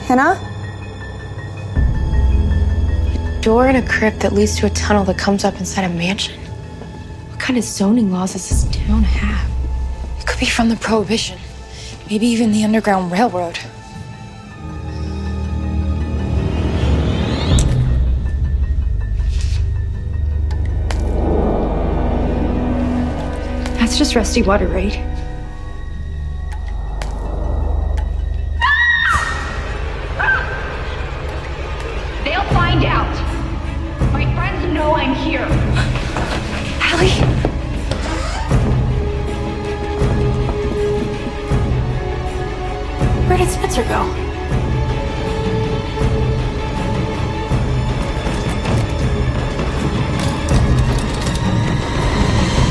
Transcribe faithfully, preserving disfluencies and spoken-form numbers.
Hannah? A door in a crypt that leads to a tunnel that comes up inside a mansion? What kind of zoning laws does this town have? It could be from the Prohibition. Maybe even the Underground Railroad. That's just rusty water, right? They'll find out. My friends know I'm here. Allie? Where did Spencer go?